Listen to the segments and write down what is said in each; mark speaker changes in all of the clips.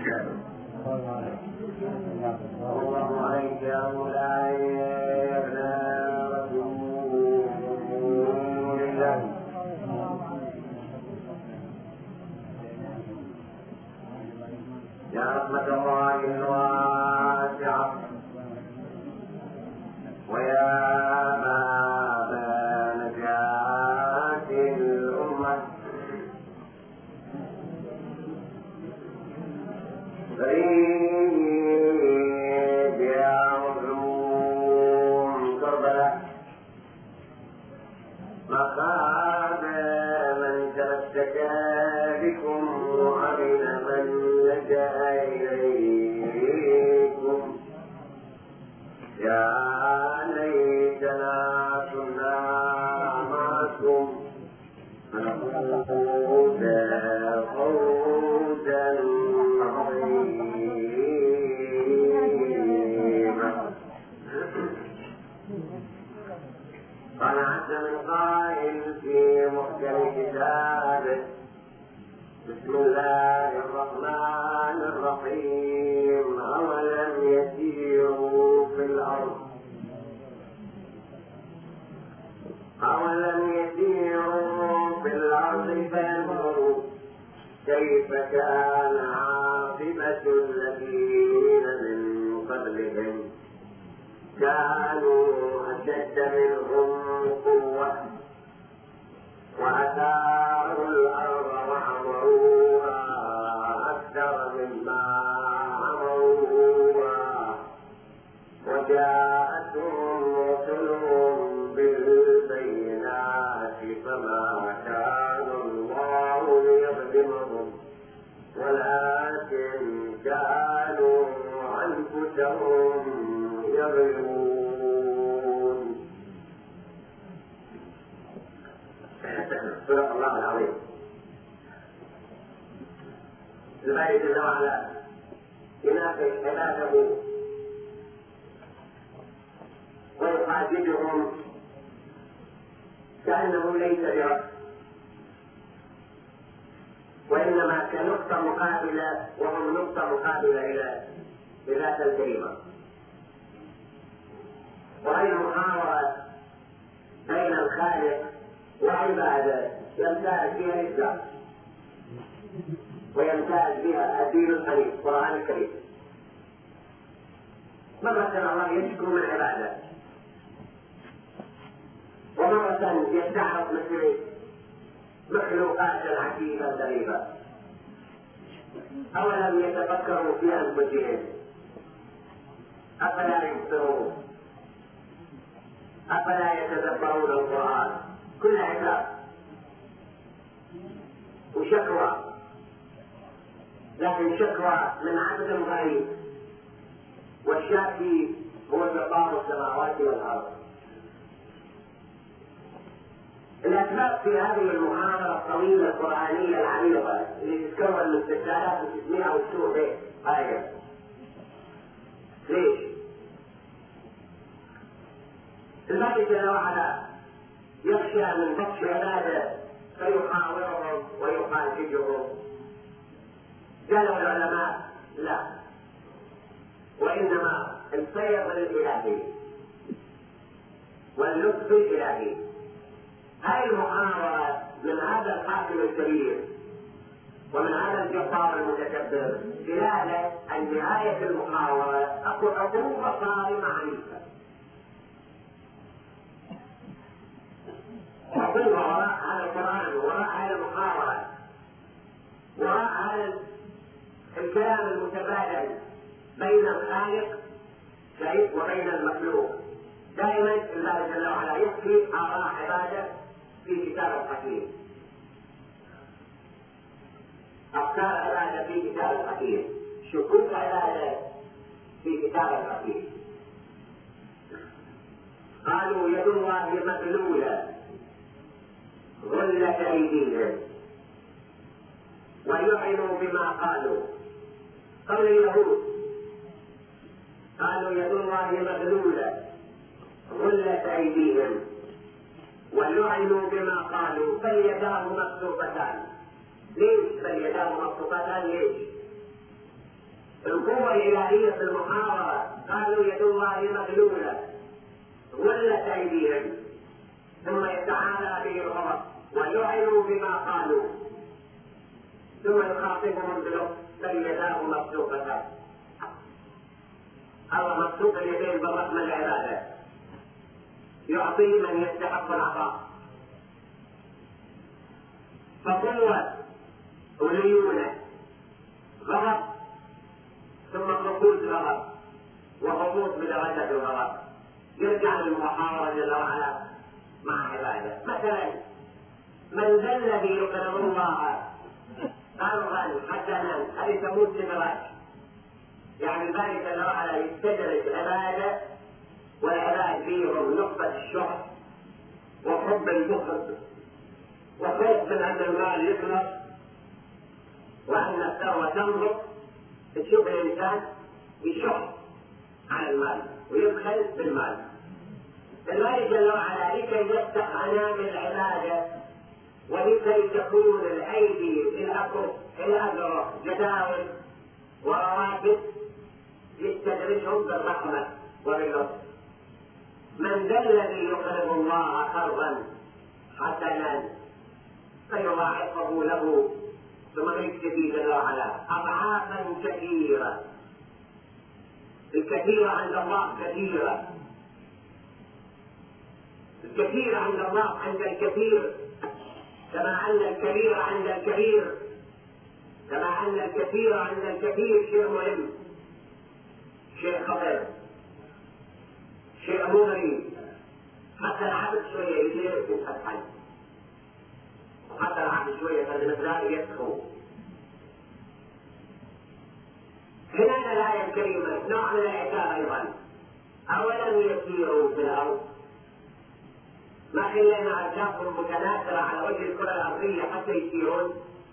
Speaker 1: الله عليك يا مولاي يا ابن رسول الله. يا رحمة الله الواسعة ويا باب نجاة الأمة فريد يا مظلوم كربلاء مخاب من تمسك بكم وأمن من لجأ إليكم. يا ليتنا كنا معكم فنفوز فوزا عظيما. قال عز من قائل في محكم كتابه: بسم الله الرحمن الرحيم. أولم يسيروا في الأرض فينظروا كيف كان عاقبة الذين من قبلهم كانوا أشد منهم قوة وأثاروا الأرض وعمروها أكثر مما عمروها وجاءتهم رسلهم بالبينات فما كان الله ليظلمهم ولكن كانوا أنفسهم يظلمون. صدق الله العظيم. الملك جل وعلا يناقش عباده ويحاججهم كأنه ليس برب وإنما كنقطة مقابلة وهم نقطة مقابلة إلى ذات الكلمة. وأي محاورة بين الخالق وعباده يمتاز بها الإسلام ويمتاز بها الدين الحنيف القرآن الكريم. مرة الله يشكو من عباده ومرة يستعرض مثل مخلوقات عجيبة غريبة. أولم يتفكروا في أنفسهم أفلا يبصرون أفلا يتدبرون القرآن. كل عتاب وشكوى، لكن شكوى من عبد غريب، والشاكي هو جبار السماوات والأرض. الأسباب في هذه المحاضرة الطويلة القرآنية العريضة اللي تتكون من 6600 آية. ليش؟ الملك جل وعلا يخشى من بطش عباده فيحاورهم ويحاججهم. قالوا العلماء: لا، وإنما الفيض الإلهي واللطف الإلهي. هذه المحاورة من هذا الحاكم الكبير ومن هذا الجبار المتكبر دلالة أن نهاية المحاورة عقوبة صارمة عنيفة. عقوبة وراء هذا القرآن، وراء هذه المحاورة، وراء هذا الكلام المتبادل بين الخالق وبين المخلوق. دائما الله جل وعلا يحكي آراء عباده في كتاب الحكيم، أفكار عباده في كتاب الحكيم، شكوك عباده في كتاب الحكيم. قالوا يد الله مغلولة غلت أيديهم ولعنوا بما قالوا. قول اليهود قالوا يد الله مغلولة غلت أيديهم ولعنوا بما قالوا بل يداه مبسوطتان. ليش بل يداه مبسوطتان؟ ليش؟ القوة الإلهية في المحاورة قالوا يد الله مغلولة غلت أيديهم، ثم يتعالى به الغضب ويعلنوا بما قالوا، ثم يخاطبهم بلطف بل يداه مبسوطتان. الله مبسوط اليدين بالرحمة العبادة، يعطي من يستحق العطاء. فقوة وليونة غضب ثم ركود غضب وهبوط بدرجة الغضب، يرجع للمحاورة جل وعلا مع عباده. مثلا من ذا الذي يقرض الله قرضا حسنا، هذه تموت استدراج، يعني ذلك جل وعلا يستدرج عباده والعباد فيهم نقطة الشح وحب البخل وخوف من أن المال يخلص وأن الثروة تنضب. تشوف الإنسان يشح على المال ويبخل بالمال. المال جل وعلا لكي يفتح أنام العبادة ولكي تكون الأيدي الأذرع جداول ورواتب يستدرجهم بالرحمة وباللطف. من ذا الذي يقرض الله قرضا حسنا فيضاعفه له ثم يكتفي جل وعلا أضعافا كثيرة. الكثير عند الله كثيرة، الكثير عند الله عند الكثير، كما أن الكبير عند الكبير، كما أن الكثير عند الكثير شيء مهم، شيء خطير، شيء مغري. حتى العبد شوية يصير يتفتح، وحتى العبد شوية فالمثال يسخو. هنا الآية الكريمة نوع من العتاب أيضا. أولم يسيروا في الأرض، ما خلينا أرزاقهم متناثرة على وجه الكرة الأرضية حتى يسيرون.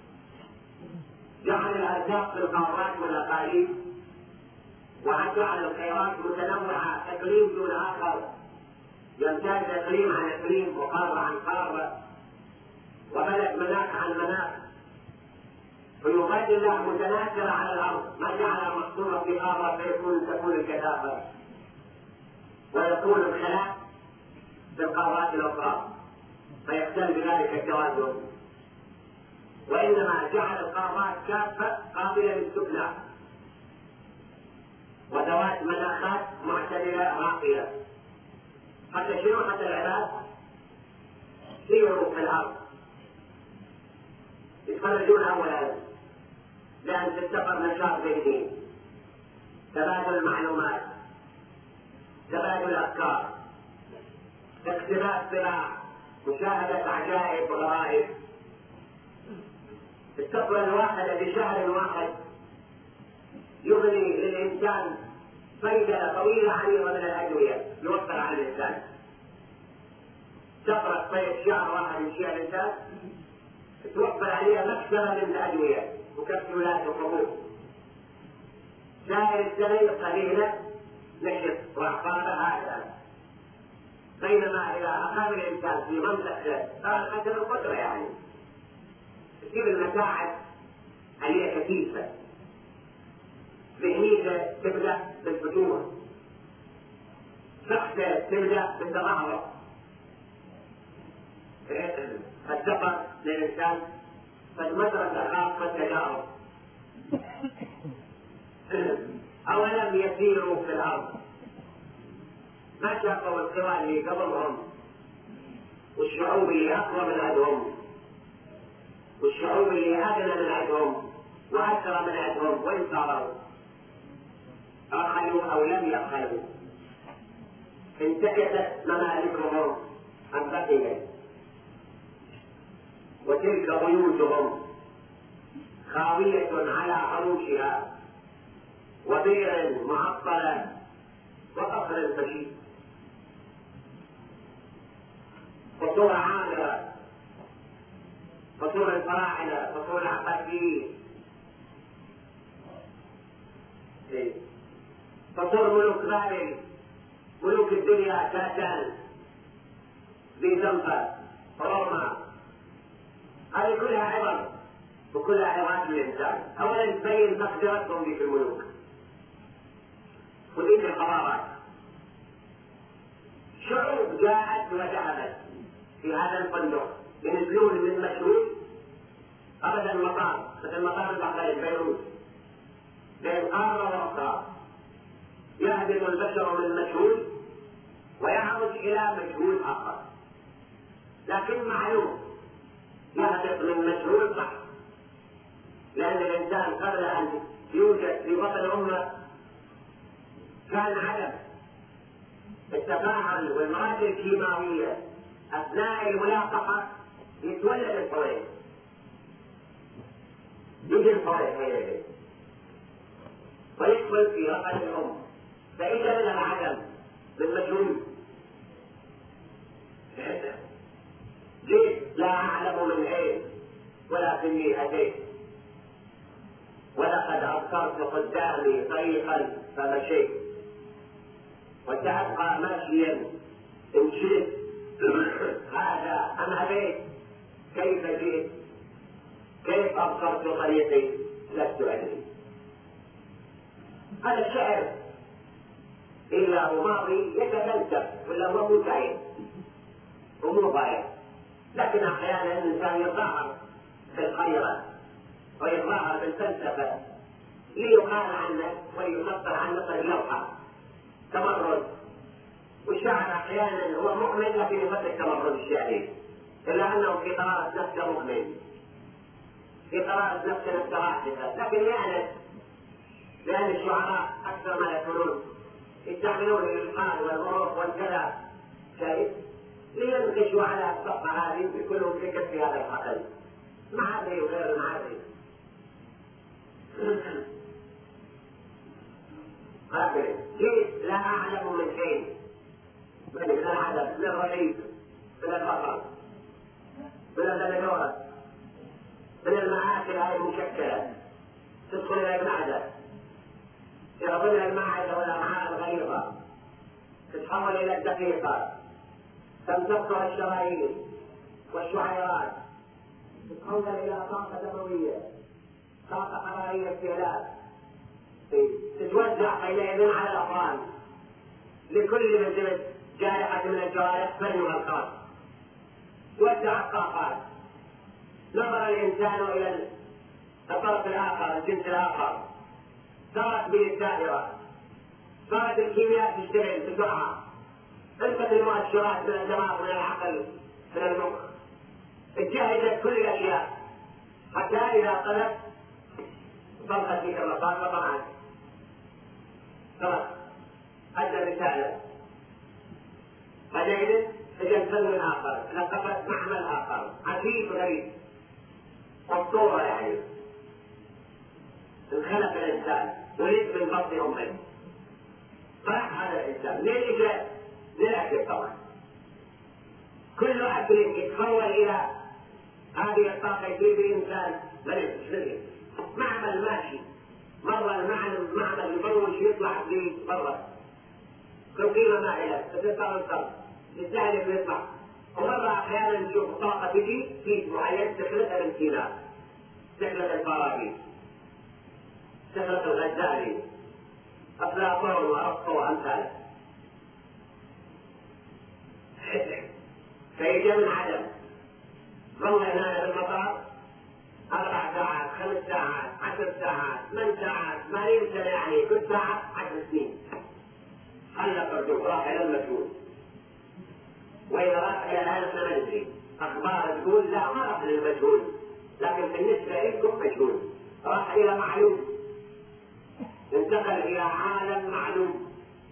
Speaker 1: جعل الأرزاق في القارات والأقاليم، وجعل الخيرات متنوعة إقليم دون آخر، يمتاز إقليم عن إقليم وقارة عن قارة وبلد مناخ عن مناخ. فيقال الله متناثرة على الأرض، ما جعلها محصورة في قارة تكون الكثافة ويكون الخلاف في القارات الأخرى فيختل بذلك التوازن، وإنما جعل القارات كافة قابلة للسكنى وذوات مناخات معتدلة راقية. حتى شنو؟ حتى العباد سيروا في الأرض يتخرجون أولا، لأن في السفر نشاط ذهني، تبادل المعلومات، تبادل الأفكار، اكتساب صراع، مشاهدة عجائب وغرائب. السفرة الواحدة بشهر واحد يغني للإنسان فائدة طويلة عريضة من الأدوية يوفر على الإنسان. سفرة صيف شهر واحد يمشيها الإنسان توفر عليها مكسرة من الأدوية وكبسولات وحبوب. سائر السنين قليلة نشف وأعصابه هكذا. بينما إذا أقام الإنسان في منطقة صار حسب القدرة، يعني تصير المتاعب عليها كثيفة، ذهنيته تبدأ بالفتور، شخصه تبدأ بالتضعف. السفر للإنسان فالمدرسة خاصة التجارب. أولم يسيروا في الأرض، ما شافوا القوى اللي قبلهم والشعوب اللي أقوى من عندهم والشعوب اللي أغنى من عندهم وأكثر من عندهم، وين صاروا؟ أخلوا أو لم يخلوا، انتكست ممالكهم عن بقية، وتلك بيوتهم خاوية على عروشها وبئر معطلة وقصر مشيد. قصور عامرة، قصور الفراعنة، قصور العباسيين، قصور ملوك بابل، ملوك الدنيا كاتان، بيزنطة، روما. هذه كلها عبر وكلها عظات للإنسان. أولا تبين مقدرتهم في الملوك، وذيك الحضارات. شعوب جاءت وذهبت في هذا الفندق ينزلون من مشهور أبدا المطار مثل مطار البحرين بيروت بين قارة وأخرى، يهبط البشر من مشهور ويعرج إلى مشهور آخر، لكن معلوم يهبط من مشهور صح، لأن الإنسان قبل أن يوجد في بطن أمه كان عدم التفاعل والمواد الكيماوية أثناء الملاقحة يتولد الفوائد، يجي الفوائد هي ويدخل في رقم الأم، فإذا من العدم بالمجهول جئت لا أعلم من أين ولكني أتيت، ولقد أبصرت قدامي طريقا فمشيت، وسأبقى ماشيا إن شئت هذا أم أبيت، كيف جئت كيف أبصرت طريقي لست أدري. هذا الشعر إلا هو ماضي يتفلسف ولا هو متعب ومو ضايع، لكن أحيانا الإنسان يتظاهر بالخيرة ويتظاهر بالفلسفة ليقال عنه ويمثل عن نصر اللوحة تمرد، والشاعر أحيانا هو مؤمن لكن يمثل تمرد الشعري، إلا أنه في قرارة نفسه مؤمن، في قرارة نفسه راحلة، لكن يعني لأن الشعراء أكثر ما يكونون يستعملون الإلحاد والغروب والكلام شيء لينقشوا على الصفحة هذه بكلهم فكر في هذا الحقل معادي وغير معادي. جئت لا أعلم من حين من العدم من الرحيم من البطل من البلدورة من المعاكل هذه المشكلة تدخل إلى المعدة يضمن المعدة والأمعاء الغليظة تتحول إلى الدقيقة تمتصها الشرايين والشعيرات تتحول إلى طاقة دموية طاقة حرارية استهلاك تتوزع حينئذ على الأفراد لكل من جارحة من الجوارح فنها الخاص، توزع الطاقات، نظر الإنسان إلى الطرف الآخر الجنس الآخر، صارت به الدائرة، صارت الكيمياء تشتغل بسرعة، انتقل المؤشرات من الدماغ من العقل من المخ، اتجهزت كل الأشياء حتى إذا طلب ضغط فيك المصاب وطبعا خلاص أدى رسالة، حينئذ اجى الفن آخر لقفت معمل آخر عجيب غريب والصورة يعني انخلق الإنسان ولد من بطن أمه، فرح هذا الإنسان ليه إجا للأكل طبعا، كل أكل يتحول إلى هذه الطاقة يجيب الإنسان ملك معمل ماشي، مرة المعمل يبوش يطلع في برا كقيمة مائلة فتطلع الصرف يستهلك ويطلع، ومرة أحيانا نشوف طاقة تجي في معين تخلقها الامتلاك، تخلق الفارابي، تخلق الغزالي، أفلاطون وأرسطو وأمثاله، فيجي من عدم ظل هنا في المطار 4 ساعات 5 ساعات 10 ساعات 8 ساعات 80 سنة يعني كل ساعة 10 سنين خلق الرجوع راح إلى المجهول، وإذا راح إلى الآن احنا ما ندري أخبار تقول لا ما راح للمجهول، لكن بالنسبة لكم مجهول، راح إلى معلوم، انتقل إلى عالم معلوم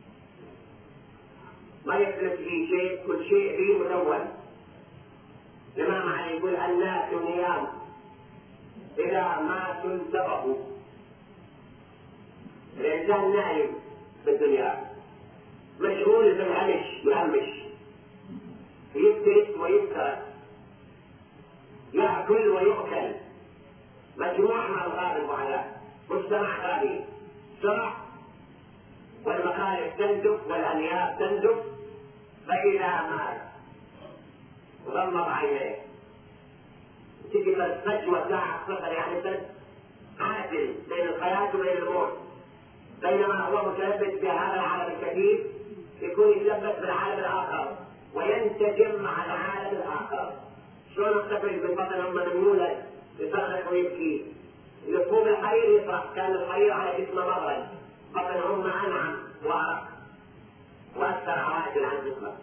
Speaker 1: ما يختلف فيه شيء، كل شيء فيه مدون. الإمام علي يقول الناس نيام إذا ماتوا انتبهوا، الإنسان نايم في الدنيا مشغول بالهمش يهمش يفترس ويفترس يأكل ويؤكل، مجموعة من الغالب على مجتمع غالي سرع والمخالف تندب والأنياب تندب، فإذا مات غمض عينيه تجي فجوة ساعة صفر يعني عادل بين الحياة وبين الموت، بينما هو متلبس بهذا العالم الكثير يكون يتلبس بالعالم الآخر وينسجم مع العالم الآخر. شلون الطفل بالبطن أمه من يولد يصرخ ويبكي، يصوب الحرير يفرح، كان الحرير على جسمه مبرد، بطن أمه أنعم وأرق وأكثر عوائد عن جسمه.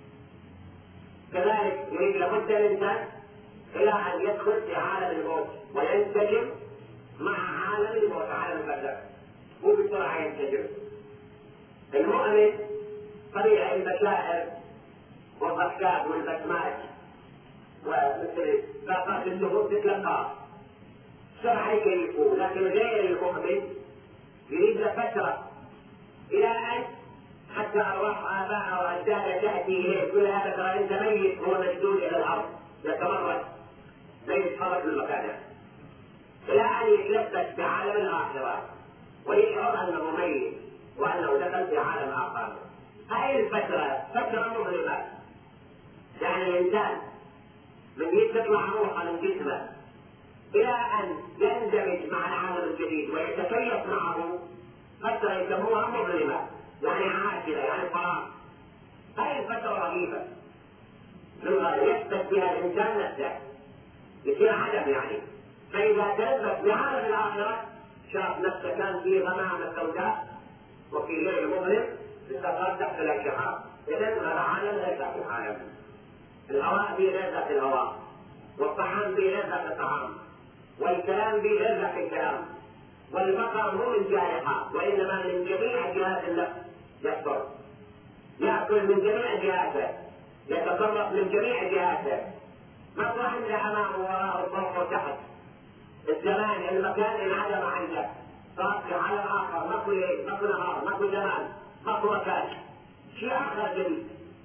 Speaker 1: كذلك يريد لابد الإنسان إلى أن يدخل في عالم الموت وينسجم مع عالم الموت، عالم البرزخ، مو بسرعة ينسجم. المؤمن طبيعي المشاعر والضحكات والبسمات ومثل باقات النفوس تتلقى بسرعة يكيفوه، لكن غير المؤمن يريد له فترة إلى أن حتى أرواح آباء وأجداده تأتي إليه تقول هذا ترى أنت ميت، هو مشدود إلى الأرض يتمرد لا يتحرك من مكانه، إلى أن يتلبس بعالم الآخرة ويشعر أنه ميت وأنه دخل في عالم آخر. هذه الفترة فترة مظلمة، يعني الإنسان من يطلع روحه من جسمه إلى أن يندمج مع العالم الجديد ويتكيف معه فترة يسموها مظلمة، يعني عاجلة، يعني فراغ. هذه الفترة رهيبة يثبت بها الإنسان نفسه، يصير عدم يعني. فإذا تلبس بعالم الآخرة شاف نفسه كان في غمامة سوداء وفي ليل مظلم استقر تحت الاشعاع. إذن هذا عالم غير ذات العالم. الهواء فيه غير ذات الهواء، والطعام فيه غير ذات الطعام، والكلام فيه غير ذات الكلام، والبقر مو من جارحة وإنما من جميع جهات النفس يكبر، يأكل من جميع جهاته، يتصرف من جميع جهاته، ما عنده أمامه وراءه فوق وتحت. الزمان المكان انعدم عنده، صار في عالم آخر، ماكو ليل ماكو نهار ماكو زمان ماكو مكان، شيء آخر جديد.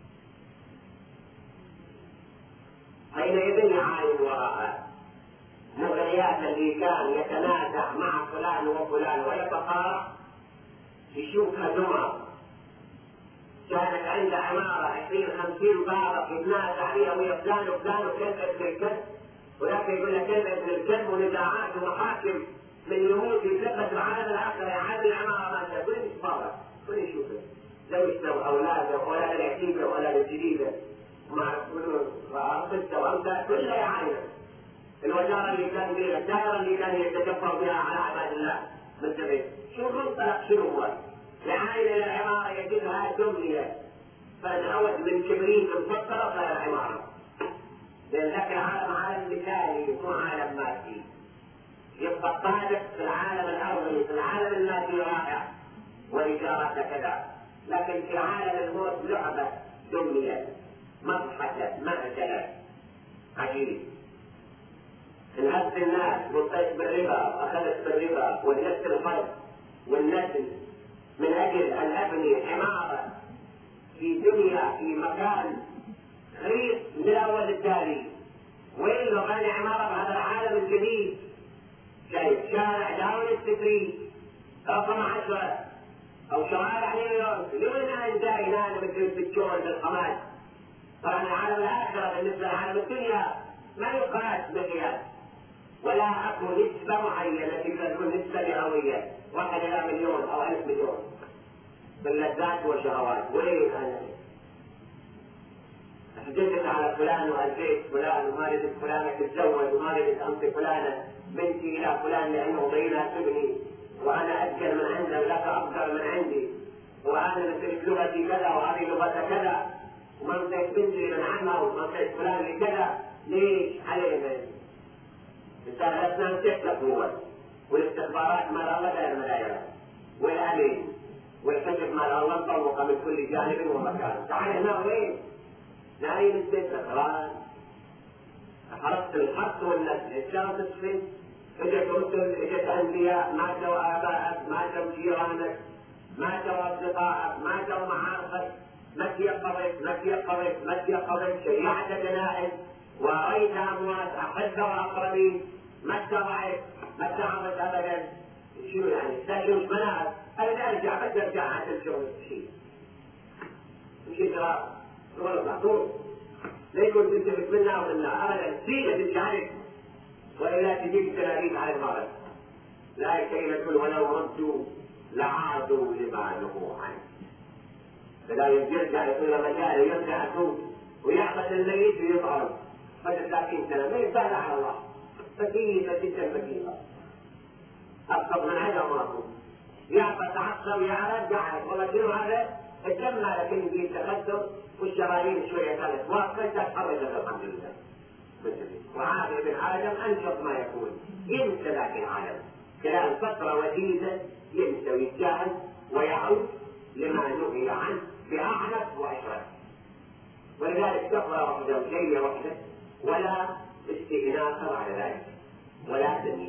Speaker 1: حينئذ يعاين وراءه مغريات اللي كان يتنازع مع فلان وفلان ويتقارع، يشوفها دمر كانت عنده عمارة 20-50 بابا يتنازع عليها ويا فلان وفلان وكلب ابن الكلب، ولكن يقول لك كلب ابن الكلب ونزاعات ومحاكم من يموت يتلبس بعالم الآخر يعادل العمارة مالته، كل يتفرج كل يشوفه زوجته وأولاده وأولاد العتيقة وأولاد الجديدة مع قصة وأمثال كلها يعاينه. الوزارة اللي كان بها، الدائرة اللي كان يتكفر بها على عباد الله منتبه، شو منطلق شنو هو؟ يعاين إلى العمارة يجدها دمية، فنعود من كبريت مفكرة إلى العمارة، لأن ذاك العالم عالم مثالي مو عالم مادي. يبقى الطالب في العالم الأرضي في العالم المادي رائع وإجارته كذا، لكن في عالم الموت لعبة دمية مضحكة مهزلة عجيب. انهز الناس والطيش بالربا واخذت بالربا والنسل الفرد والنسل من اجل ان ابني عماره في دنيا في مكان غريب من الاول التالي، وين لو بني عماره بهذا العالم الجديد، شايف شارع داون ستريت رقم 10 او شوارع نيويورك، لمن انا جاي هنا مثل البترول بالقماش. طبعا العالم الاخره بالنسبه لعالم الدنيا ما يقاس بقياس، ولا اكو نسبة معينة تكون نسبة مئوية 1 إلى مليون أو 1000 مليون باللذات والشهوات. وين أنا؟ حجزت على فلان وألفيت فلان وما ريدت فلانة تتزوج وما ريدت أمسك فلانة بنتي إلى فلان لأنه ضيلها تبني، وأنا أذكر من عنده ولك أفضل من عندي، وأنا مثلت لغتي كذا وهذه لغتها كذا، وما مسكت بنتي من عمها وما مسكت فلان لكذا. ليش علينا؟ إنسان الأسنان تكتب هو، والاستخبارات مال الله غير الملايين، والأمين والكشف مال الله مطوقة من كل جانب ومكان. تعال هنا وين؟ نايم السكران، حرصت الحق والنسل، الشرط الصفين، اجت رسل، اجت أنبياء، ماتوا آبائك، ماتوا جيرانك، ماتوا أصدقائك، ماتوا معارفك، ما تيقظت شيعت جنائز ورأيت أموات أحد وأقربين، ما اتبعت ما تعرفت أبدا. شو يعني؟ استشهد مناعك، أنا أرجع بس أرجع عن الشغل شيء مش إجراء والله طول لا يكون تنتبه منا ومنا أبدا، سيئة تجعلك وإلا تجيب تلاميذ على المرض. لا كي نقول ولو ردوا لعادوا لما نهوا عنه. فلا يرجع يصير مجال يرجع يتوب ويعبد الميت ويطعم بعد 30 سنة ما يسأل على الله. فكيفة جدا فكيفة أكثر من هذا مرض يعبد تعصب ويعرض جعل والله شنو هذا الدم لكن يجي تخدم والشرايين شوية ثالث واقفة تتحرك الحمد لله. وعاد ابن آدم أنشط ما يكون ينسى ذاك العالم خلال فترة وجيزة ينسى ويتجاهل ويعود لما نهي عنه بأعنف وأشرف. ولذلك كفر واحدة وشيء واحدة ولا استئناف بعد ذلك ولا تمييز.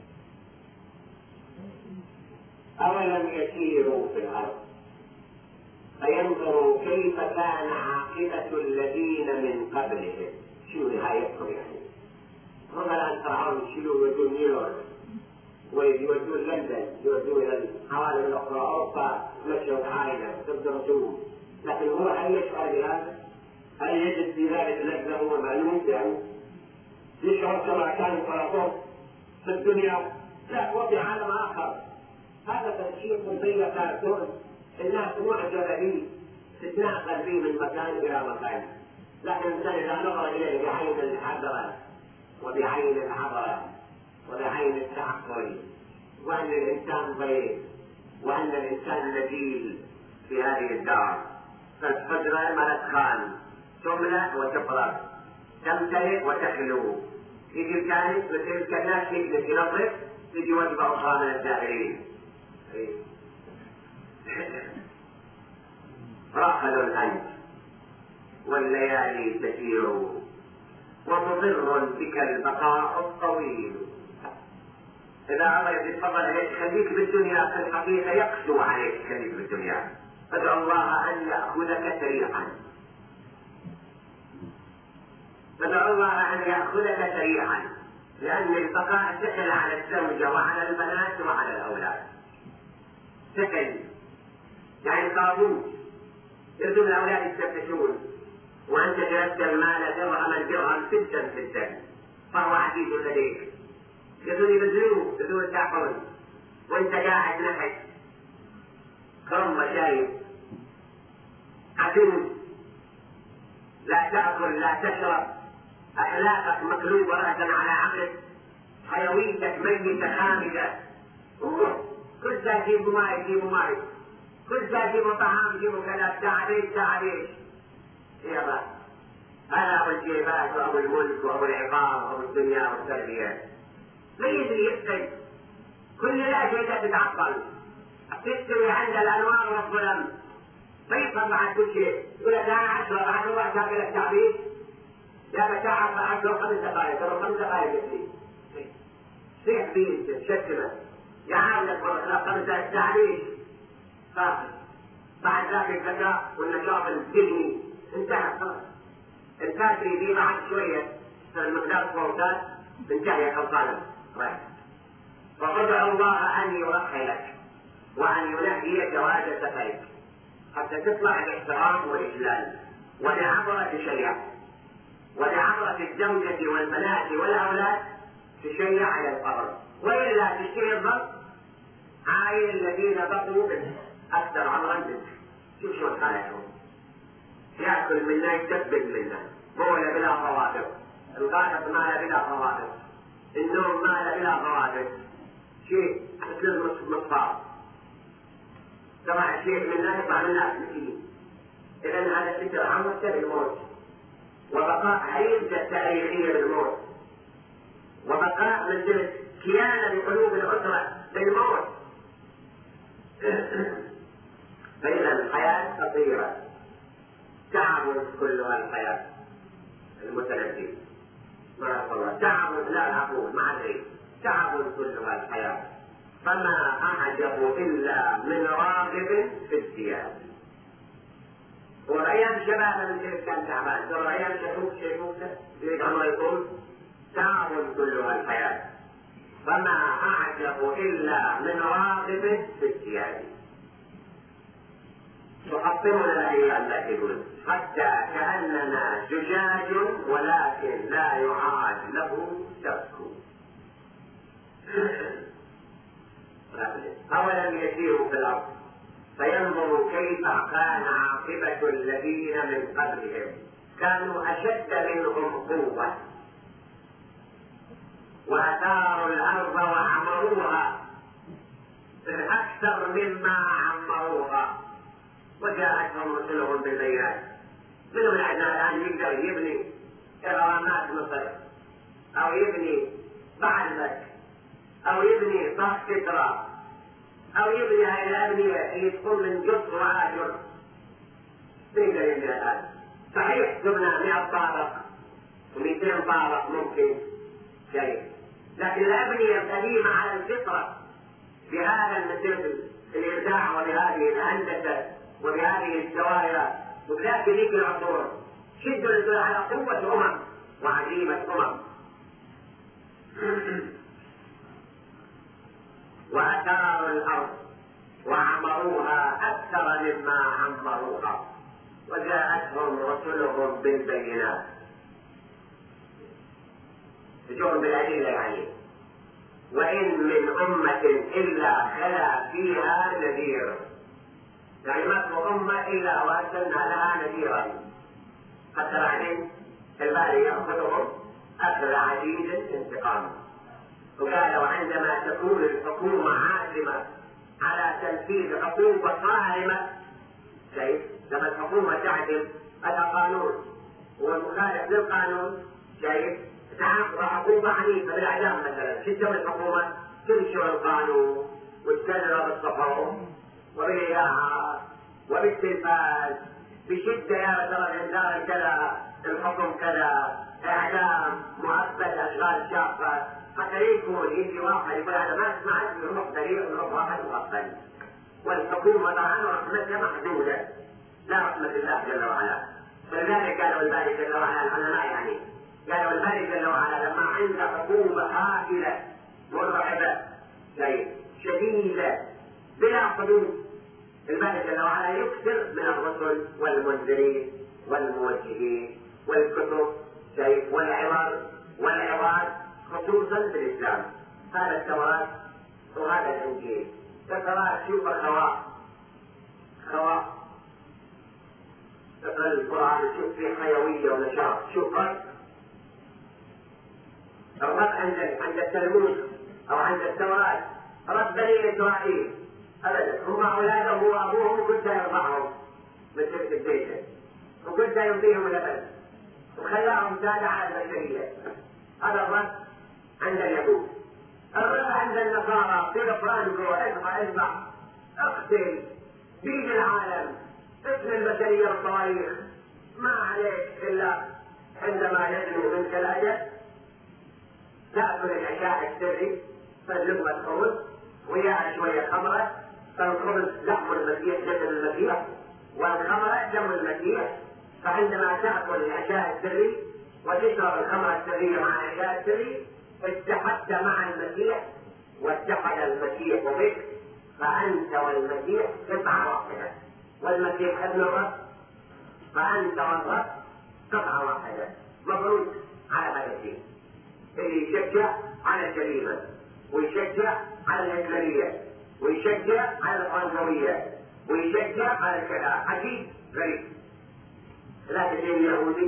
Speaker 1: أولم يسيروا في الأرض فينظروا كيف كان عاقبة الذين من قبلهم. شو نهايتهم يعني؟ مثلا فرعون يشيلوا يودون نيويورك ويودون لندن يودون الى العوالم الاخرى اوروبا مشوا عائله تدرسون، لكن هو هل يشعر بهذا؟ هل يجد في ذلك لذه هو معلوم يعني؟ يشعر كما كان الامبراطور في الدنيا؟ لا، وفي عالم اخر. هذا تشيء زي كرتون الناس معجبه به تتناقل به من مكان الى مكان، لكن الانسان اذا نظر اليه بعين العبره وبعين العبره وبعين التعقل وان الانسان ضيف وان الانسان نبيل في هذه الدار، فالحجره ملكان تملا وتفرغ تمتلئ وتخلو. يجي الكائن مثل الناس يجلس ينظف يجي وجبه اخرى من الدائرين. راحل الانت والليالي تسير ومضر بك البقاء الطويل. إذا الله يتفضل عليك خليك بالدنيا في الحقيقة يقسو عليك خليك بالدنيا. فادعو الله أن يأخذك سريعا. فادعو الله أن يأخذك سريعا، لأن البقاء سهل على الزوجة وعلى البنات وعلى الأولاد. سهل يعني طابوت يردون الأولاد يستفتشون وأنت جلست المال درهما سدا فهو عزيز لديك. يقول يبذلوه بدون تاكل وانت قاعد نحت كرم شايب عجوز لا تاكل لا تشرب، اخلاقك مقلوبه راسا على عقل، حيويتك ميته خامده. كل ذا جيبوا ماي جيبوا ماي، كل ذا جيبوا طعام جيبوا كذا. تعاليش يلا هذا ابو الجيبات وابو الملك وابو العقاب وابو الدنيا والتربيه. ما يدري يقتل كل الاشياء تتعطل تستوي عند الانوار والظلم ما يطلع كل شيء. يقول لك انا 10 بعد الله شاكل التعبير يا بتاع 10 5 دقائق ترى 5 دقائق يكفي. صيح بيه تشتمه يا عاملك والله 5 دقائق تعبير صافي. بعد ذاك الذكاء والنشاط الذهني انتهى خلاص. الفاتري دي بعد شويه المقدار فوتات انتهى خلصانه. فادعو الله ان يرخي لك وان ينهي جواز سفرك حتى تطلع الاحترام والاجلال ولعبره الشريعه ولعبره الزوجه والبنات والاولاد تشيع على القبر، والا تشتري الضبط عاين الذين بقوا اكثر عمرا منك. شوف شو حالتهم، ياكل منا يتبل منا، بوله بلا فواكه، الغائط ماله بلا فواكه، النوم ماله بلا فواكه، شيء مثل المصفار طبعا شيء منا يطلع منا مسكين. اذا هذا ستر عمر بالموت وبقاء حيزه تاريخيه بالموت وبقاء مثل كيانه لقلوب الاسره بالموت. فإذا الحياة خطيرة، تعب كلها الحياة المتنبي ما الله تعب لا أقول ما أدري تعب كلها الحياة، فما أعجب إلا من راغب في الثياب. ورأيان شباب من كيف كان تعبان، ورأيان شيخوك يريد الله يقول تعب كلها الحياة فما أعجب إلا من راغب في الثياب. تحطمنا أيها اللاهبون حتى كأننا زجاج ولكن لا يعاد له شك. أولم يسيروا في الأرض فينظروا كيف كان عاقبة الذين من قبلهم كانوا أشد منهم قوة وأثاروا الأرض وعمروها أكثر مما عمروها وجاءتهم رسلهم بالبينات. منهم الآن يقدر يبني إهرامات مصر أو يبني بعلبك أو يبني طاق كسرى أو يبني هذه الأبنية اللي تكون من جسر وآجر. تقدر يبني الآن صحيح تبنى 100 طابق و200 طابق ممكن شيء، لكن الأبنية القديمة على الفطرة بهذا المثل الإبداع وبهذه الهندسة وبهذه الزوايا وبذلك ذيك العصور شدوا على قوة وعزيمة وأثاروا الأرض وعمروها أكثر مما عمروها وجاءتهم رسلهم بالبينات. تجون بالأدلة يعني. وإن من أمة إلا خلا فيها نذير، يعني ما في أمة إلا وأرسلنا لها نذيرا، حتى بعدين الباري يأخذهم أخذ عزيز انتقام. وقال وعندما تكون الحكومة عازمة على تنفيذ عقوبة صارمة، شايف لما الحكومة تعزم هذا قانون والمخالف للقانون شايف تعاقب عقوبة عنيفة بالإعدام مثلا، شو تسوي الحكومة؟ تنشر القانون وتكرر بالصحف وبالإذاعة وبالتلفاز بشدة يا ترى الإنذار كذا، الحكم كذا، إعدام، مؤبد، أشغال شاقة، حتى يكون يجي واحد يقول أنا ما سمعت يروح بريء ويروح واحد مؤبد. والحكومة طبعا رحمتها محدودة لا رحمة الله جل وعلا. فلذلك قالوا الباري جل وعلا العلماء يعني قالوا الباري جل وعلا لما عند عقوبة هائلة مرعبة شديدة بلا حدود الباري جل وعلا يكثر من الرسل والمنذرين والموجهين والكتب والعبر والعظات خصوصا في الإسلام. هذا التوراة وهذا الإنجيل. التوراة شوف خواء تقرأ القرآن تشوف فيه حيوية ونشاط. شوف الرب عند التلمود أو عند التوراة رب بني إسرائيل أبدا هم أولاده وأبوهم وكنت يرضعهم من تلك البيت وكنت يمضيهم لبن وخلاهم سادة على البشرية. هذا الرب عند اليهود. الرب عند النصارى في فرانكو اذبح اقتل بيد العالم اسم البشرية والصواريخ ما عليك إلا عندما يدنو منك الأجل تأكل العشاء السري فاللقمة خبز وياها شوية خمرة فالخبز لحم المسيح جسد المسيح والخمرة دم المسيح. فعندما تأكل العشاء السري وتشرب الخمرة السرية مع العشاء السري اتحدت مع المسيح واتحد المسيح بك فأنت والمسيح قطعة واحدة والمسيح ابن الرب فأنت والرب قطعة واحدة. مبروك على هذا الشيء اللي يشجع على الجريمة ويشجع على الهتلرية ويشجع على الفرنسوية ويشجع على الكذا. عجيب غريب. لكن اليهودي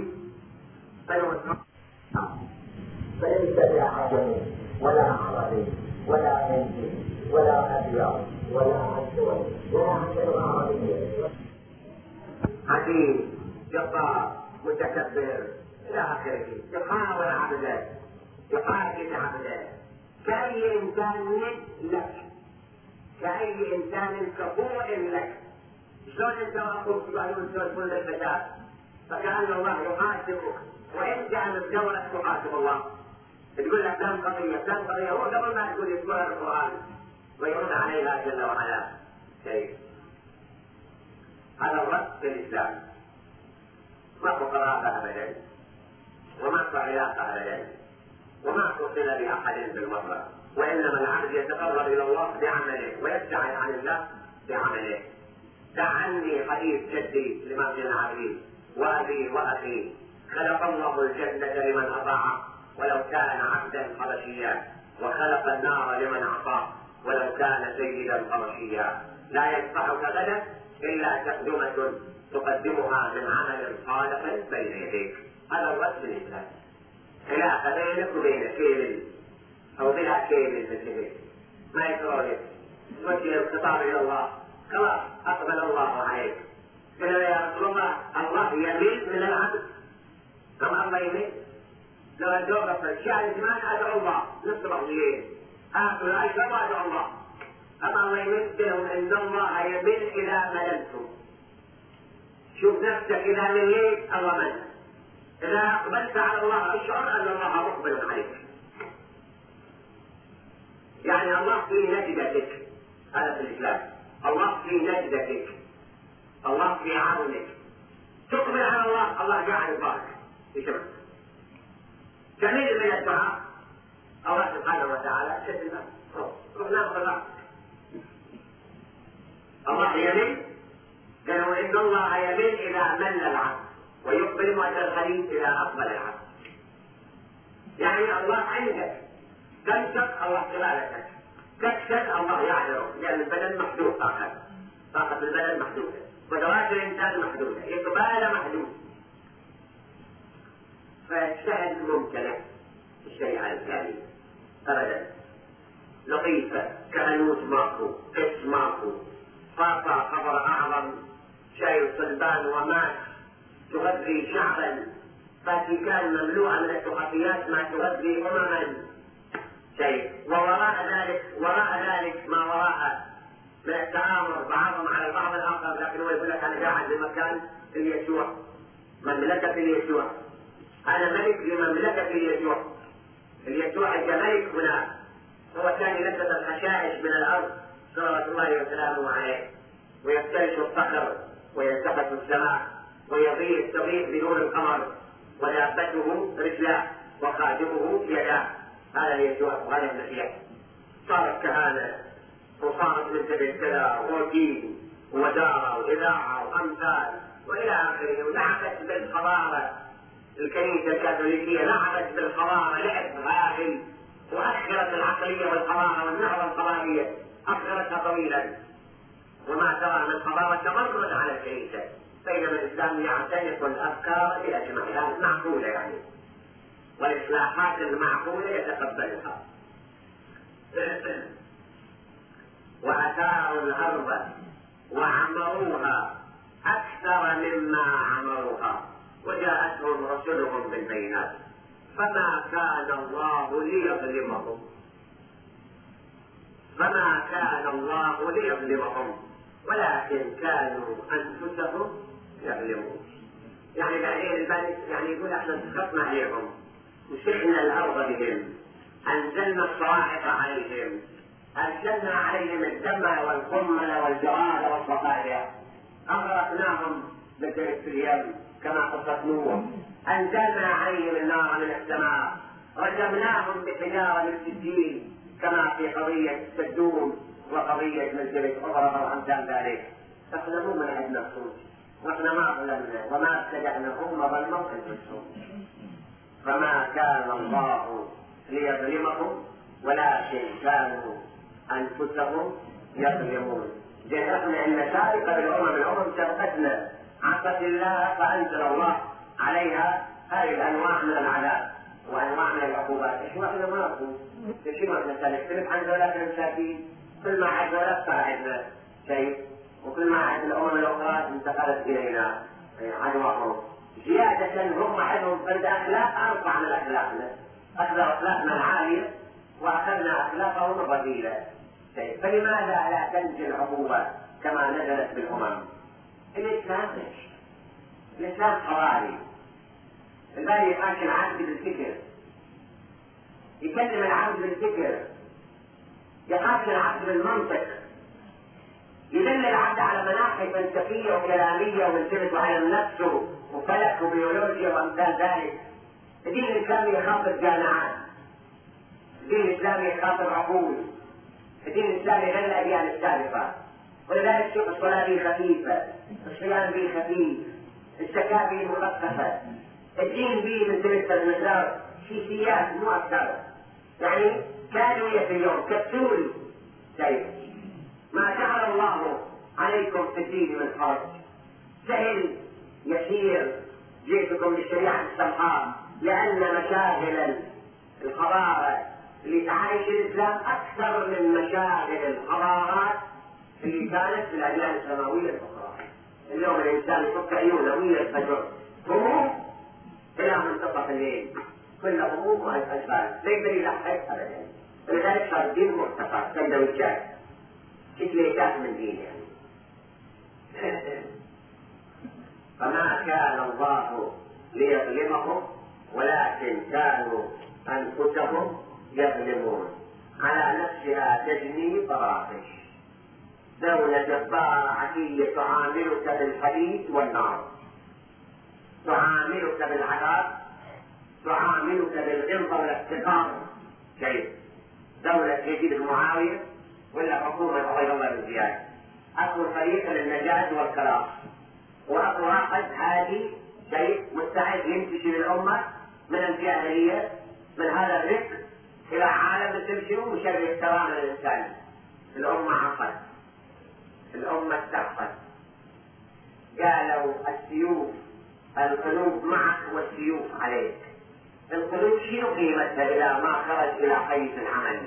Speaker 1: فليس بعجم ولا عربي ولا هندي ولا ابيض ولا اسود ولا عجم عربي عجيب جبار متكبر الى اخره يحاول عبده يحاكي عبده كأي انسان لك كأي انسان كفور لك. شلون انت واخوك يقولون شلون لك الفتاه فكأن الله يحاسبك وإن كان الدورة تحاسب الله. تقول لك فلان قضية هو قبل ما تقول يذكرها القرآن ويرد عليها جل وعلا. هذا الرد في الإسلام ماكو قرابة أبدا وماكو علاقة أبدا وماكو صلة بأحد بالمرة، وإنما العبد يتقرب إلى الله بعمله ويبتعد عن الله بعمله. دع عني حديث جدي لمن بن عبيد وأبي وأخي خلق الله الجنة لمن أطاعه ولو كان عبدا حبشيا وخلق النار لمن عصاه ولو كان سيدا قرشيا. لا ينفعك غدا إلا تقدمة تقدمها من عمل صالح بين يديك. هذا الرأس الإسلام. خلاف بينك وبين كيل أو بلا كيل مثل ما يكره توجه الخطاب إلى الله، خلاص أقبل الله عليك. قال يا رسول الله الله يميل من العبد كما الله يميل. لو أدعو في الشهر زمان أدعو الله نصر الليل آكل أشرب وأدعو الله. أما الله يميل لهم إن الله يميل إذا مللتم. شوف نفسك إذا مليت الله مل. إذا أقبلت على الله اشعر أن الله مقبل عليك. يعني الله في نجدتك. هذا في الإسلام. الله في نجدتك، الله في عونك. تقبل على الله الله جاعل البركة يشمل. كثير من الدعاء الله سبحانه وتعالى شتنا رحنا بالله. الله يميل، قالوا إن الله يميل إذا مل العبد ويقبل وجه الخليل إذا أقبل العبد. يعني الله عندك تمسك الله خلالك، تكسر الله يعذره، لأن البدن محدود. طاقة البدن محدودة، قدرات الإنسان محدودة، إقبال محدود. فيجتهد ممتنع الشريعة الإسلامية أبدا. لطيفة كهنوت ماكو، قس ماكو، طاقة قبر أعظم، شاي صلبان وماء تغذي شعبا، فاتيكان مملوءة من التحفيات ما تغذي أمما شيء. وراء ذلك ما وراء من التآمر بعضهم على البعض الآخر. لكن هو يقول لك أنا قاعد بمكان اليسوع، مملكة اليسوع، أنا ملك لمملكة اليسوع. اليسوع كملك هناك. هو كان يلبس الحشائش من الأرض صلوات الله وسلامه عليه، ويفترش الصخر وينتحت السماء تضيء بنور القمر، ودابته رجلاه وخادمه يداه. هذا يسوع وهذا المسيح. صارت كهانة وصارت من كذا ودين ودارة وإذاعة وأمثال وإلى آخره. ولعبت بالحضارة الكنيسة الكاثوليكية، لعبت بالحضارة لعب هائل، وأخرت العقلية والحضارة والنهضة الحضارية أخرتها طويلا. وما ترى من حضارة تمرد على الكنيسة، بينما الإسلام يعتنق الأفكار بأجمعها معقولة يعني، والإصلاحات المعقولة يتقبلها. وأثاروا الأرض وعمروها أكثر مما عمروها وجاءتهم رسلهم بالبينات فما كان الله ليظلمهم ولكن كانوا أنفسهم يظلمون. يعني بعدين البني يعني يقول احنا سخطنا عليهم وسعنا الأرض بهم، أنزلنا الصواعق عليهم، أرسلنا عليهم الدم والقمل والجراد والضفادع، أغرقناهم بالجرف اليم كما قصت نوح، أنزلنا عليهم النار من السماء، رجمناهم بحجارة من سجيل كما في قضية سدوم وقضية مزجلة أخرى وأمثال ذلك. فاحنا مو من عندنا صوت، واحنا ما ظلمنا وما ابتدأناهم ظلموا أنفسهم. فما كان الله ليظلمهم ولكن كانوا أنفسهم يظلمون. جاءتنا أن سابقا الأمم سبقتنا عصت الله فأنزل الله عليها هذه الأنواع من العذاب وأنواع من العقوبات. إيش واحنا ما نقول إيش واحنا نختلف عن ذلك المساكين. كل ما عد ولا صار عندنا شيء، وكل ما عد الأمم الأخرى انتقلت إلينا عدوهم زيادة. هم عندهم فرد أخلاق أرفع من أخلاقنا، أخذوا أخلاقنا العالية وأخذنا أخلاقهم الرذيلة. فلماذا لا تنزل عقوبة كما نزلت بالأمم؟ الإسلام حضاري. البالي يقاش العبد بالفكر، يكلم العبد بالفكر، يقاش العبد بالمنطق، يدل العبد على مناحي فلسفية وكلامية ويلتفت على نفسه وفلك وبيولوجيا وأمثال ذلك. الدين الإسلامي يخاطب جامعات، الدين الإسلامي يخاطب عقول، الدين الإسلامي غير الأديان السابقة. ولذلك شوف الصلاة به خفيفة، الصيام به خفيف، الزكاة به مخففة، الدين به من تلك المقدار سياسيات مو أكثر. يعني كانوا في اليوم كبسول شيء ما جعل الله عليكم في الدين من حرج، سهل يسير، جئتكم بالشريعة السمحاء، لأن مشاغل الحضارة اللي تعيش الإسلام أكثر من مشاغل الحضارات اللي كانت في الأديان السماوية الأخرى. اليوم الإنسان يفك عيونه ويفجر هموم إلى منتصف الليل، كل هموم وأسباب ليس دليل حق أبدا. ولذلك صار الدين مرتفع سندويشات شكليات من دين يعني. فما كان الله ليظلمهم ولكن كانوا أنفسهم يظلمون. على نفسها تجني فراقش، دولة جبارة عتية تعاملك بالحديد والنار، تعاملك بالعذاب، تعاملك بالغلظة والاحتقار. كيف؟ دولة يزيد بن معاوية ولا حكومة غير الله بن زياد؟ أكو فريق للنجاة والخلاص، وأكو واحد هادي شيء مستعد ينتشل الأمة من الجاهلية، من هذا الرق إلى عالم تمشي وشر الكرامة للإنسان. الأمة عقد، الأمة استحقت. قالوا السيوف، القلوب معك والسيوف عليك. القلوب شنو قيمتها إذا ما خرج إلى حيز العمل؟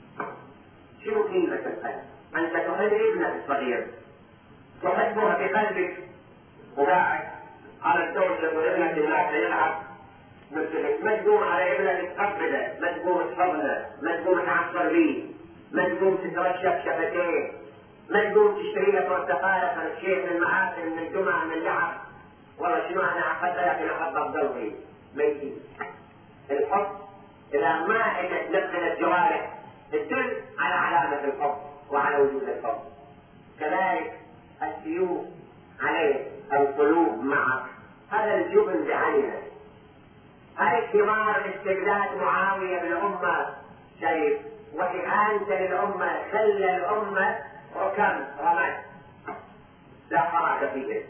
Speaker 1: شنو قيمة القلب؟ أنت تحب ابنك الصغير، تحبها بقلبك وقاعد على الدوشة وابنك الناس يلعب مثلك، ما تقوم على ابنك تقبله، ما تقوم تحضنه، ما تقوم تعصر بيه، ما تقوم تترشف شفتيه، ما تقوم تشتري لك برتقالة من شيء من معاكل من جمعة من لعب. والله شنو أنا أحب لكن أحب بقلبي ميتين. الحب إذا ما إجت نفس الجوارح تدل على علامة الحب وعلى وجود الحب. كذلك السيوف عليه، القلوب معك. هذا الجبن بعينه، هاي ثمار استبداد معاوية بالأمة شيء، وإهانة للأمة خلى الأمة ركم رماد لا حركة فيه.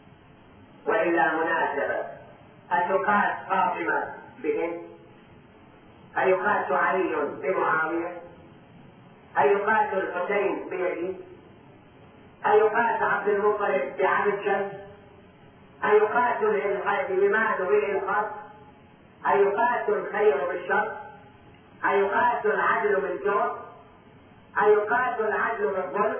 Speaker 1: وإلا مناسبة، أتقاس فاطمة بهم؟ أيقاس علي بمعاوية؟ أيقاس الحسين بيزيد؟ أيقاس عبد المطلب بعبد شمس؟ أيقاس الإيمان بالإلحاد؟ أيقاس الخير بالشر؟ أيقاس العدل بالجور؟ أيقاس العدل بالظلم؟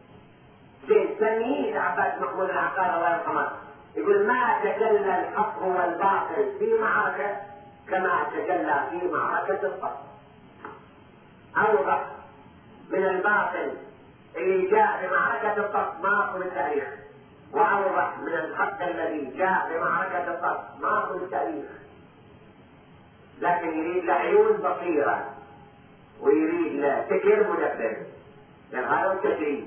Speaker 1: تمييز عباس محمود العقاد الله يرحمه يقول ما تجلى الحق والباطل في معركة كما تجلى في معركة الصف. أوضح من الباطل اللي جاء في معركة الصف ماكو من تاريخ، وأوضح من الحق الذي جاء في معركة الصف ماكو من تاريخ. لكن يريد لعيون بصيرة ويريد لفكر مدبر، لأن هذا التشريد.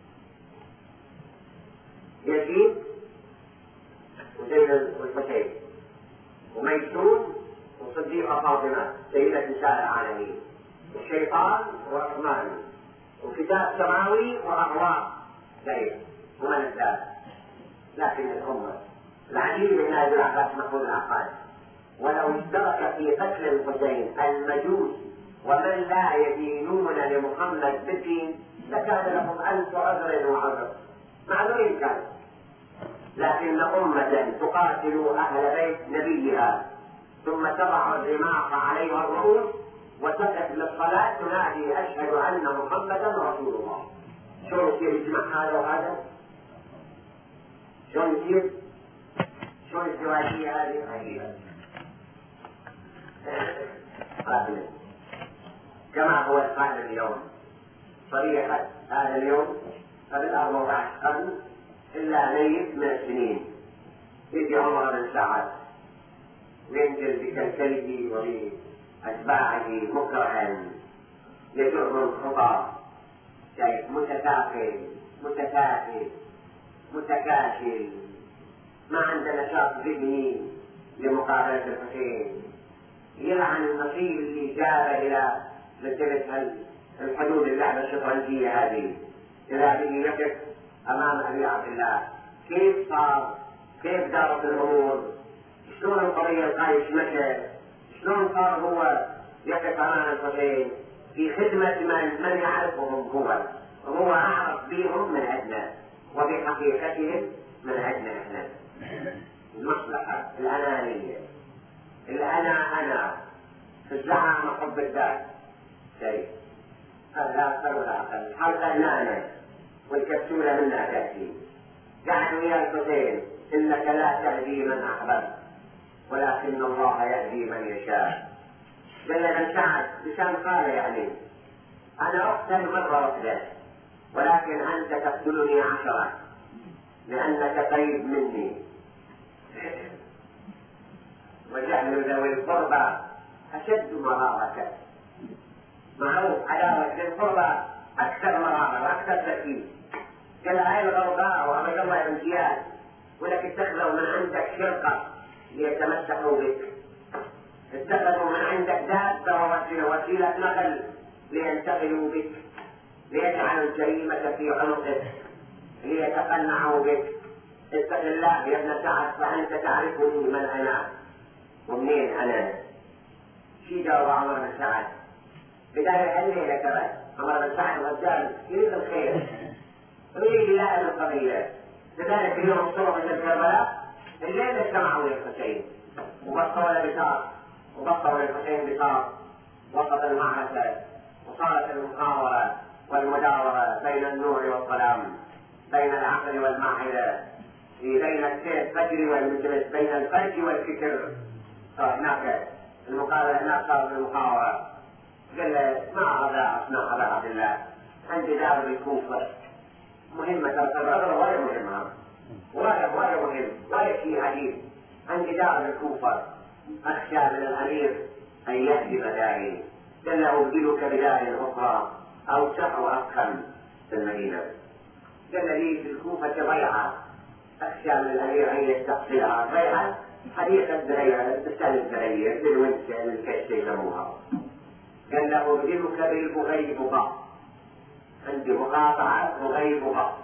Speaker 1: يزيد وزيد والحسين وميسون وصديقة فاطمة سيدة نساء العالمين، والشيطان وعثمان، وكتاب سماوي وأغواء زيد ومن الذات. لكن الأمة العجيب من نائب العباس محمود العقاد ولو اشترك في قتل الحسين المجوس ومن لا يدينون لمحمد بالدين لكان لهم 1000 عذر وعذر، معذورين كانوا. لكن أمة تقاتل أهل بيت نبيها ثم تضع الرماح عليها الرؤوس وتقف للصلاة تنادي أشهد أن محمدا رسول الله. شلون يصير يجمع هذا وهذا؟ شلون يصير؟ شلون الزواجية هذه غريبة؟ كما هو الحال اليوم، صريحة هذا اليوم قبل 14 قرن إلا ميت من السنين يجي عمر بن سعد وينزل بكلكله وبأتباعه مكرها يجر الخطى، شيء متكافل متكاسل، ما عنده نشاط ذهني لمقابلة الحسين، يلعن النصيب اللي جاب إلى مسألة الحدود اللعبة الشطرنجية هذه. إذا به يقف أمام أبي عبد الله كيف صار، كيف دارت الأمور، شلون القضية القايش مشى، شلون صار هو يقف أمام الحسين، في خدمة من يعرفهم هو أعرف بهم من عندنا، وبحقيقتهم من عندنا إحنا. المصلحة الأنانية، أنا في الزعامة حب الذات شيء، هذا لا أكثر ولا أقل. حلقة أنا والكبسولة منها تأتي. قعدوا يا الحسين إنك لا تهدي من أحببت ولكن الله يهدي من يشاء. قال له سعد لسان قال يعني أنا أقتل مرة واحدة ولكن أنت تقتلني 10 لأنك قريب مني. وجعل ذوي القربى أشد مرارة، معروف عداوة للقربى أكثر مرارة وأكثر تركيز. قال هاي الغرباء وعبد الله بن زياد ولك اتخذوا من عندك شرقة ليتمسكوا بك، اتخذوا من عندك دابة وسيلة نقل لينتقلوا بك، ليجعلوا الجريمة في عنقك ليتقنعوا بك. اتق الله يا ابن سعد فأنت تعرفني من أنا ومنين أنا. شي جاوب عمر بن سعد بداية الليلة كمان. عمر بن سعد رجال يريد الخير يريد لا القضية. لذلك اليوم الصبح من كربلاء الليل اجتمعوا للحسين وبقوا لبساط وبقوا للحسين بساط وسط المعركة، وصارت المحاورة والمداورة بين النور والظلام، بين العقل والمعدة، بين السيف فجر والمجلس، بين الفرج والفكر. صار هناك المقابلة، هناك صار المحاورة. قال ما هذا أصنع على عبد الله عندي دار بالكوفة مهمة ترى ولا مهمة ولا مهم ولا شيء عجيب. عندي دار بالكوفة أخشى من الأمير أن يهدم داري. قال له أبدلك بدار أخرى أوسع وأفخم في المدينة. قال لي في الكوفة ضيعة أخشى من الأمير أن يستقبلها. ضيعة حديقة زريعة بستان الزريع بالونسة الكشة يسموها. قال له أبدلك بالبغيبغة، عندي مقاطعة مغيبغة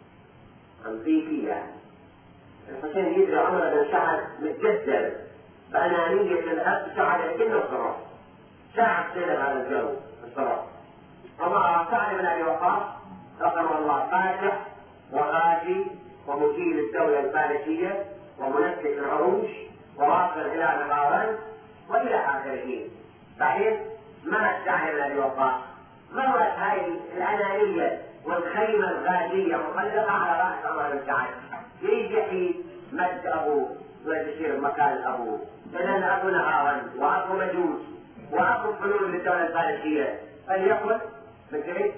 Speaker 1: أمريكية. الحسين يدري عمر بن سعد متجدد بأنانية الأب سعد كأنه الصراط. سعد سير هذا الجو الصراط. ومع سعد بن أبي وقاص رحمه الله فاتح وغازي ومثير الدولة الفارسية ومنسك العروش وواصل إلى نهاوند وإلى آخره. بعدين مات سعد بن أبي وقاص. مرت هذه الأنانية والخيمة الغازية مخلقة على رأس عمر بن سعد. يجي مد أبوه ويصير مكان أبوه. إذن أبو نهاوند وأبو مجوس وأبو حلول للدولة الفارسية فليقل مثل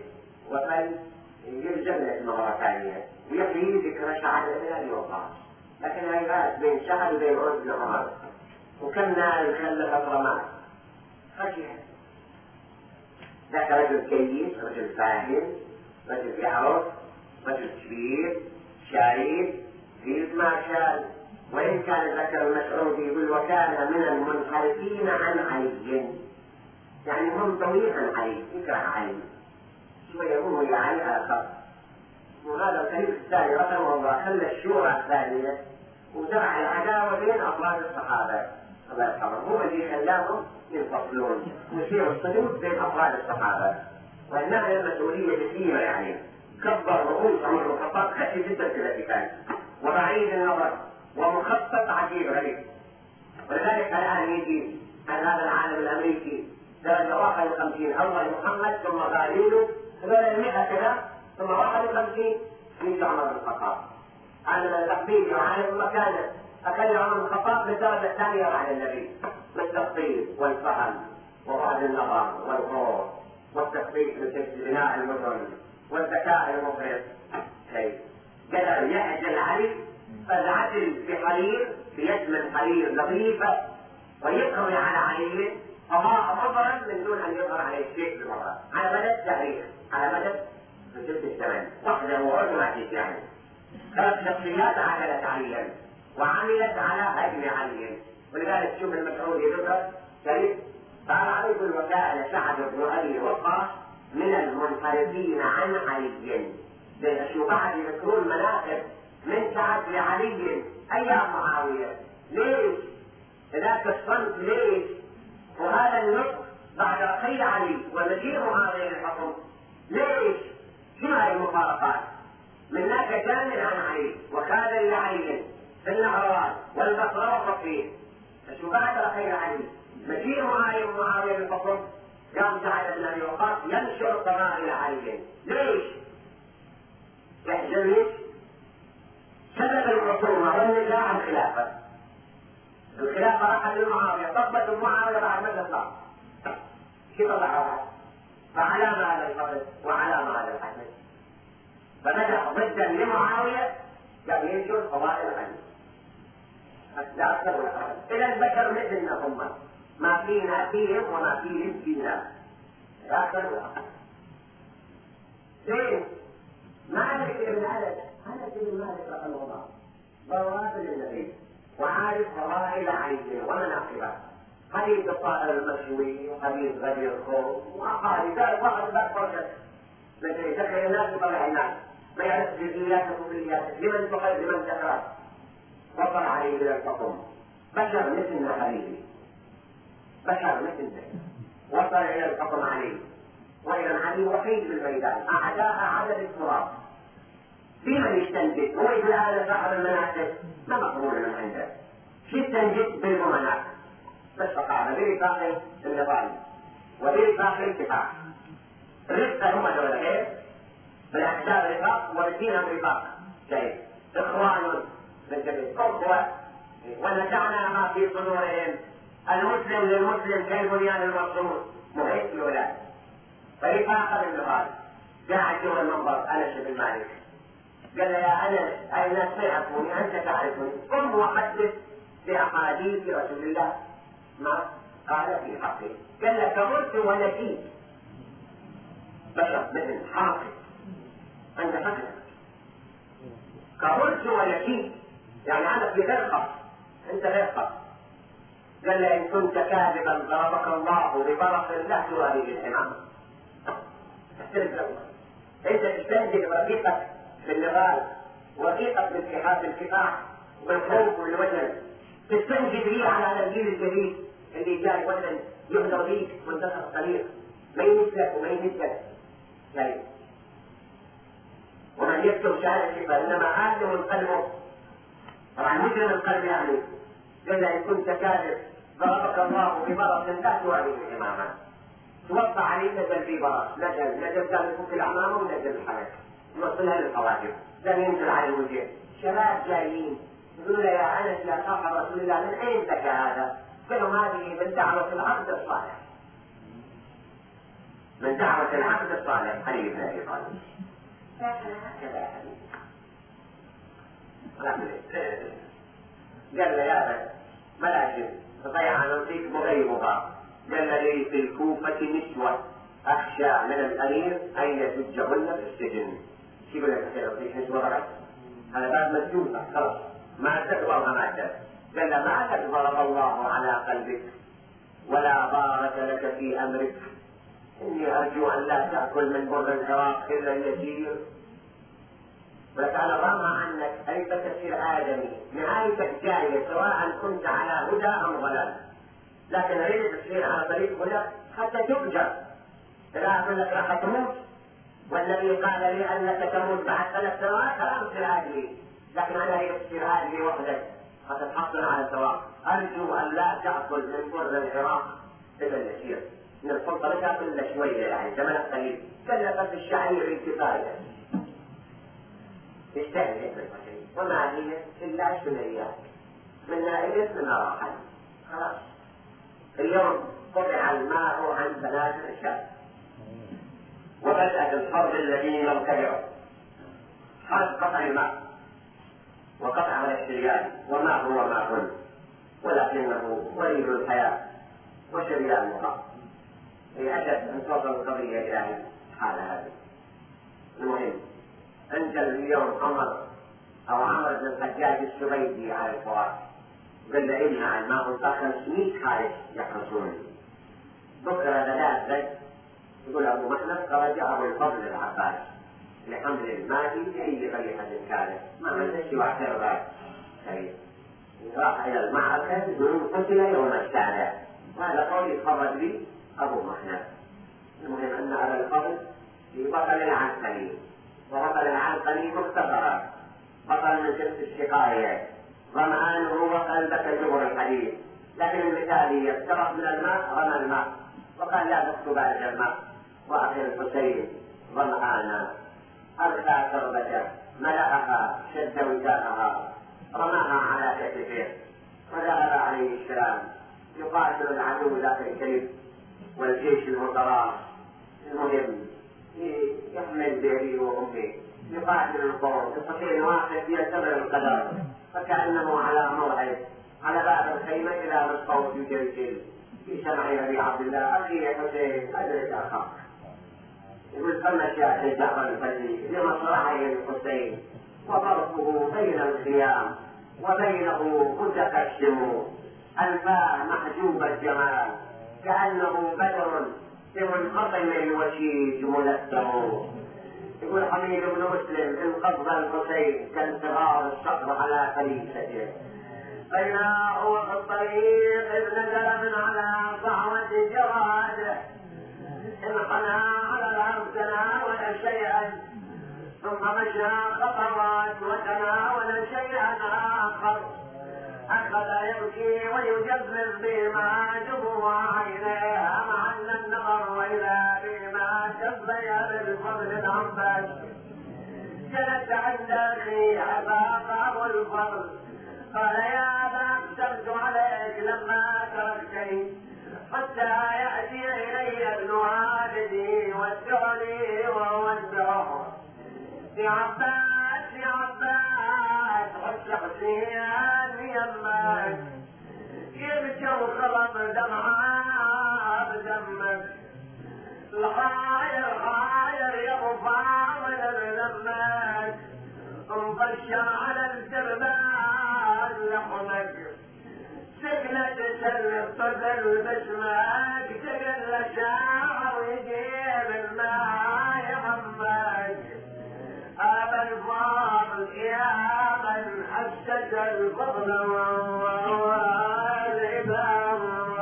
Speaker 1: وفليلزم مرة ثانية ويحيي ذكر سعد بن أبي وقاص. لكن هاي بين سعد وبين عمر بن عمر وكم نار خلفت رماد خشية. ذاك رجل كيس، رجل فاهم، رجل يعرف، رجل كبير شريف في مارشال. وإن كان ذكر المسعود يقول وكان من المنحرفين عن علي، يعني هم طويل عن علي، يكره علي شوية يقوموا علي على خط. وهذا الخليفة الثاني رحمه الله خلى الشورى الثانية وزرع العداوة بين أفراد الصحابة الله يرحمهم. هو اللي خلاهم ينفصلون ويصير الصدود بين أفراد الصحابة. وإنها مسؤولية جسيمة يعني. كبر رؤوس عمر بن الخطاب خشي جدا في الاتفاق وبعيد النظر ومخطط عجيب غريب. ولذلك الآن يجي عن هذا العالم الأمريكي درجة 51 أول محمد ثم غاليله خلال 100 كذا ثم 51 يجي عمر بن الخطاب. عالم التقدير وعالم المكانة أكل عمر بن الخطاب بالدرجة الثانية بعد النبي بالتخطيط والفهم وبعد النظر والغور والتخطيط مثل بناء المدن والذكاء المفرط. قدر يعجل علي فالعدل بحرير بيد من حرير لطيفة ويقضي على علي أضاء مظهرا من دون أن يظهر عليه شيء بالمرة على مدى التاريخ على مدى من 6 الزمن وحده وعدواتي يعني. 3 شخصيات عدلت عليا وعملت على هدم علي. ولذلك شوف المسعود يذكر شريف قال عليه الوكالة سعد بن أبي وقاص من المنحرفين عن علي. لأن الشيوعية يذكرون مناقب من سعد لعلي أيام معاوية. ليش؟ ذاك الصمت ليش؟ وهذا النطق بعد رحيل علي ومجيء معاوية للحكم. ليش؟ شنو هاي المفارقات؟ من هناك كامل عن علي وكان لعلي في النهروان والبصره والصفين. شو بعد رحيل علي مجيء معاوية للحكم قام سعد بن ابي وقاص ينشر قبائل علي. ليش؟ يحزن سبب الخصومه والنزاع الخلافه. الخلافه راحت لمعاويه، طبت معاويه بعد ما تطلع. شو طلعها؟ فعلام هذا الفضل وعلام هذا الحسن. فبدأ ضدا لمعاويه قام ينشر قبائل علي. لا اكثر ولا اقل. اذا البشر مثلنا هم، ما فينا فيهم وما فيهم فينا. لا اكثر ولا اقل. زين مالك بن انس بن مالك رحمه الله ضرورات للنبي وعارف فضائل علي ومناقبه. حديث الطائر المشوي وحديث غدير الخوف وحديث واحد اكبر مثل يدخل الناس وطلع الناس ما يعرف جزئيات وكليات. لمن تقل لمن تكره وصل عليه الى الحكم. بشر مثلنا حبيبي، بشر مثلنا وصل الى الحكم عليه. واذا علي وحيد بالميدان اعداء عدد التراب. في من يستنجد هو يقول هذا صاحب المناكب ما مقبول من عنده. شو يستنجد بالمناكب بس فقعنا برفاق النظام وبرفاق الاتفاق. الرفقه هم دول غير بالاحزاب رفاق والدين رفاق. شيء اخوان بالجميع اخوه ونزعنا ما في صدورهم. المسلم للمسلم كالبنيان المرصوص محيط الولاد. فرفاق بالنظام قاعد جوا المنبر انس بن مالك قال له يا انس اي الناس ما يعرفوني انت تعرفني قم وحدث باحاديث رسول الله ما قال في حقه. قال له كبرت ونسيت. بشر مثل حاقد انت حقك كبرت ونسيت يعني انا في غير خط انت غير خط. قال له ان كنت كاذبا ضربك الله ببرق لا توالي الامام. انت تستنجد رفيقك بالنضال ورفيقك بالاتحاد الكفاح والخوف والوجل. تستنجد لي على الجيل الجديد اللي جاي وزن يهدر بيك منتصف الطريق ما يمسك وما يمسك شيء. ومن يكتب شهادة فإنما آدم قلبه طبعا مجرم القلب يعني. قال إن كنت كاذب ضربك الله ببرص لا توالي الإمامة. توقع عليه نزل في برص نزل قال يفك الأعمام ونزل الحلق نوصلها للحواجب لم ينزل على الوجه. شباب جايين يقولوا له يا أنس يا صاحب رسول الله من أين لك هذا؟ قالوا هذه من دعوة العبد الصالح. من دعوة العبد الصالح علي بن أبي طالب. هكذا يا حبيبي. قال له يا بس ملاشم تضيع نصيب مغيبها. قال لي في الكوفة نسوة أخشى من الأمير أن يزجهن في السجن. شو يقول لك في نسوة غلط؟ هذا باب مسجونة خلاص ما تكبرها مادة. قال له ما تكبر الله على قلبك ولا بارك لك في أمرك. إني أرجو أن لا تأكل من بر العراق إلا اليسير. ولك على الرغم عنك أنت تسير آدمي نهايتك جاية سواء كنت على هدى أم ضلال. لكن أريد تصير على طريق هدى حتى تؤجر. إذا أقول لك راح تموت والذي قال لي أنك تموت بعد 3 سنوات فلا تصير آدمي. لكن أنا أريد تصير آدمي وحدك حتى تحصل على الثواب. أرجو أن لا تأكل من بر العراق إلا اليسير. من السلطة لا تأكل إلا شوية يعني زمن قليل. كلفت الشعير كفاية. يستاهل الشيء وما هي إلا شنيات من نائلة من راحل. خلاص اليوم قطع الماء عن بنات الشاب وبدأت الحرب الذين ابتدعوا. حرب قطع الماء وقطع الاشتريان وما هو ما كن ولكنه وليد الحياة وشريانها. لأجل أن توصل القضية إلى حال هذه. المهم أنزل اليوم عمر بن الحجاج السبيدي على الفرات قال له إمنع الماء وصار 500 حارس يحرسون. بكرة ثلاث يقول أبو محمد خرج أبو الفضل العباس لحمل الماء لأي طريقة كانت ما عندنا سوى اعتراضات. راح إلى المعركة يقولون قتل يوم السابع. وهذا قول يتخرج لي أبو محمد. المهم أن على الفضل في بطل العنقري، وبطل العنقري مختصرا بطل من ست الشقاية، ظمآنه وقلبك جبر الحديث، لكن المثالي يفترق من الماء رمى الماء وقال لا تكتب بعد الماء. وأخي الحسين ظمآنا أرخى كربته ملأها شد وجاهها رماها على كتفه وذهب عليه السلام يقاتل العدو ذاك الكريم والجيش المتراص. المهم يحمل بأبيه وأمه يقاتل القوم يستطيع واحد يتبع القدر فكأنه على موعد على باب الخيمة إلى الصوت يجلجل في سمع أبي عبد الله أخي يا حسين أدرك أخاك. يقول فما شاء جعفر الفلي لمصرعي الحسين وضربه بين الخيام وبينه متقشم أنفاه محجوب الجمال كأنه بدر بمنقطم الوشيج ملثم. يقول حميد بن مسلم انقض الحسين كانتظار الصقر على خليفته بينا هو في الطريق إذ نزل من على صعوة جواده انحنى على الأرض تناول شيئا ثم مشى خطوات وتناول شيئا آخر أخذ يبكي ويجبر بما دموع عينيه مع أن النظر وإذا بما تبين بالفضل العباس جلس عند أخي عفاق الفضل قال يا أبا أقسمت عليك لما تركتني حتى يأتي إلي ابن والدي يودعني وودعه. يا عباس يا عباس حس حسين يمك يبكي وخرم دمعة بدمك الحاير حاير يا ابو فاضل بدمك انفشى على الجبال لحمك سكنة تسلق طفل باسمك تقل شاعر ويجيب الماء يهمك أبا الفضل يا من حسس الفضل والإبام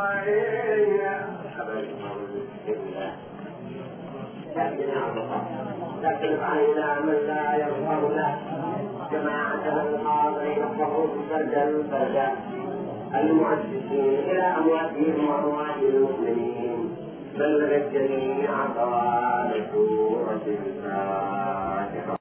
Speaker 1: لكن علينا من لا يغفر له جماعة الحاضرين الصفوف فردا فردا المؤسسين إلى أمواتهم وأموات المسلمين بلغ الجميع طوال سورة الفاتحة.